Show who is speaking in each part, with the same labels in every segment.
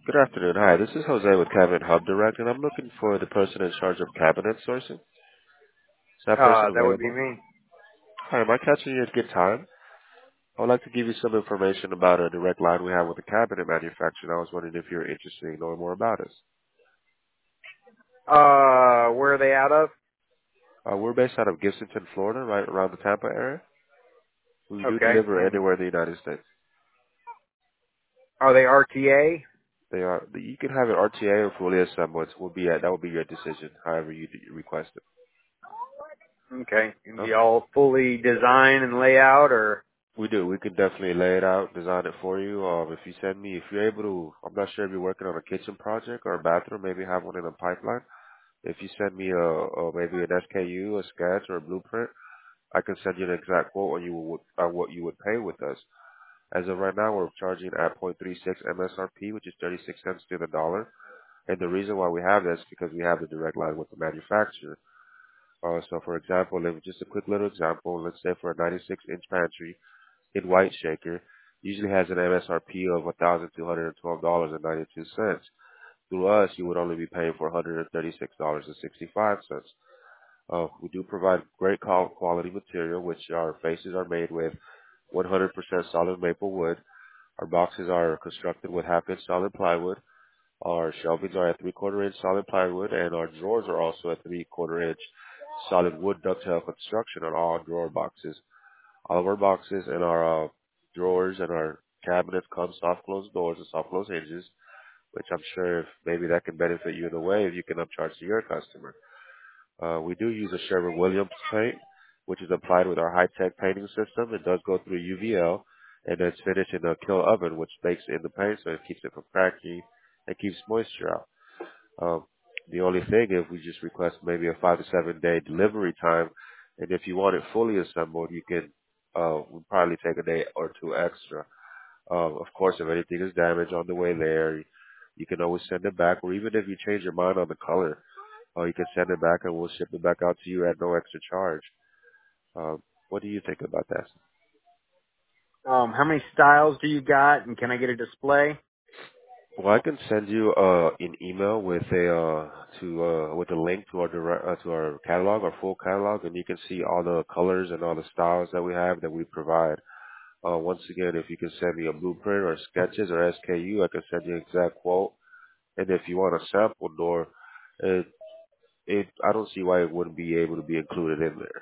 Speaker 1: Good afternoon. Hi, this is Jose with Cabinet Hub Direct, and I'm looking for the person in charge of cabinet sourcing. Is that person
Speaker 2: That would be
Speaker 1: available?
Speaker 2: me.
Speaker 1: Hi, am I catching you at a good time? I would like to give you some information about a direct line we have with the cabinet manufacturer, and I was wondering if you're interested in knowing more about us.
Speaker 2: Where are they out of?
Speaker 1: We're based out of Gibsonton, Florida, right around the Tampa area. We do
Speaker 2: Okay.
Speaker 1: deliver
Speaker 2: And
Speaker 1: anywhere in the United States.
Speaker 2: are they RTA?
Speaker 1: They are. You can have it RTA or fully assembled. That will be your decision, however you request it.
Speaker 2: Okay. And do
Speaker 1: Okay.
Speaker 2: y'all fully design and lay out or?
Speaker 1: We do. We can definitely lay it out, design it for you. If you're able to, I'm not sure if you're working on a kitchen project or a bathroom, maybe have one in the pipeline. If you send me maybe an SKU, a sketch, or a blueprint, I can send you an exact quote on what you would pay with us. As of right now, we're charging at 0.36 MSRP, which is 36 cents to the dollar. And the reason why we have this is because we have the direct line with the manufacturer. So for example, just a quick little example, let's say for a 96-inch pantry, in White Shaker usually has an MSRP of $1,212.92. Through us, you would only be paying for $136.65. We do provide great quality material, which our faces are made with 100% solid maple wood. Our boxes are constructed with half-inch solid plywood. Our shelvings are at three-quarter inch solid plywood, and our drawers are also at three-quarter inch solid wood ductile construction on all drawer boxes. All of our boxes and our drawers and our cabinets come soft close doors and soft close hinges, which I'm sure if maybe that can benefit you in a way if you can upcharge to your customer. We do use a Sherwin-Williams paint, which is applied with our high-tech painting system. It does go through UVL, and then it's finished in a kill oven, which bakes in the paint, so it keeps it from cracking and keeps moisture out. Um, the only thing, if we just request maybe a 5 to 7 day delivery time, and if you want it fully assembled, you can we'll probably take a day or two extra. Of course, if anything is damaged on the way there, you can always send it back, or even if you change your mind on the color, you can send it back and we'll ship it back out to you at no extra charge. What do you think about that?
Speaker 2: How many styles do you got and can I get a display?
Speaker 1: Well, I can send you an email with with a link to our to our catalog, our full catalog, and you can see all the colors and all the styles that we have that we provide. Once again, if you can send me a blueprint or sketches or SKU, I can send you an exact quote. And if you want a sample door, it I don't see why it wouldn't be able to be included in there.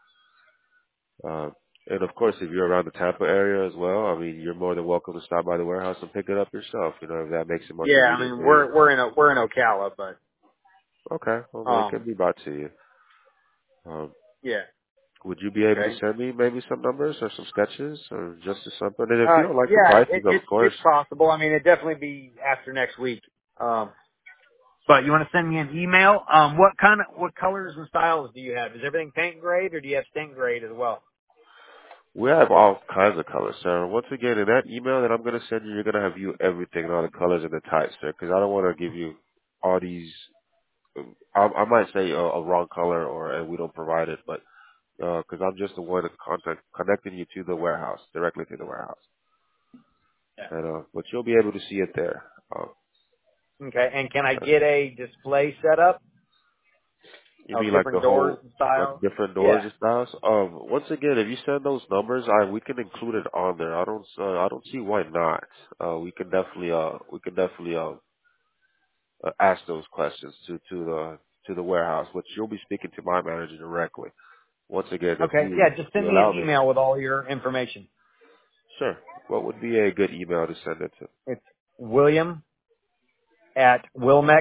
Speaker 1: And of course, if you're around the Tampa area as well, I mean, you're more than welcome to stop by the warehouse and pick it up yourself. You know, if that makes it more
Speaker 2: Yeah, I
Speaker 1: convenient
Speaker 2: mean
Speaker 1: for you.
Speaker 2: we're in Ocala, but
Speaker 1: Okay, well, then it can be brought to you. Um,
Speaker 2: yeah.
Speaker 1: would you be able to
Speaker 2: Okay.
Speaker 1: send me maybe some numbers or some sketches or just something? And if you don't like the
Speaker 2: Yeah,
Speaker 1: prices, of course,
Speaker 2: it's possible. I mean, it'd definitely be after next week. But you want to send me an email? What colors and styles do you have? Is everything paint grade or do you have stint grade as well?
Speaker 1: we have all kinds of colors, sir. Once again, in that email that I'm going to send you, you're going to have everything and all the colors and the types, sir, because I don't want to give you all these. I might say a wrong color and we don't provide it, but because I'm just the one that connecting you to the warehouse, directly to the warehouse. And but you'll be able to see it there.
Speaker 2: Okay. And can I
Speaker 1: Uh,
Speaker 2: get a display set up
Speaker 1: you
Speaker 2: of
Speaker 1: mean like the
Speaker 2: different doors
Speaker 1: whole
Speaker 2: and
Speaker 1: like
Speaker 2: styles?
Speaker 1: different doors
Speaker 2: Yeah.
Speaker 1: and styles? Once again, if you send those numbers, we can include it on there. I don't see why not. We can definitely ask those questions to the warehouse, which you'll be speaking to my manager directly. Once again, if
Speaker 2: Okay. Yeah, just
Speaker 1: you
Speaker 2: send me an
Speaker 1: allow me,
Speaker 2: email with all your information.
Speaker 1: sure. What would be a good email to send it to?
Speaker 2: It's William at Wilmek,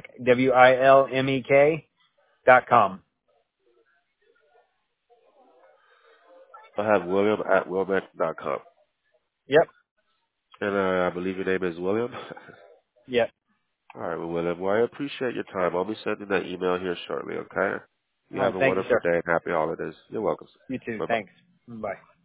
Speaker 2: WILMEK.com.
Speaker 1: I have William at wilbeck.com.
Speaker 2: Yep.
Speaker 1: And I believe your name is William.
Speaker 2: Yep.
Speaker 1: All right, well, William. Well, I appreciate your time. I'll be sending that email here shortly. Okay. You
Speaker 2: All right.
Speaker 1: have a
Speaker 2: Thank you,
Speaker 1: wonderful
Speaker 2: sir.
Speaker 1: day and happy holidays. You're welcome.
Speaker 2: You too.
Speaker 1: Bye bye.
Speaker 2: Thanks. Bye.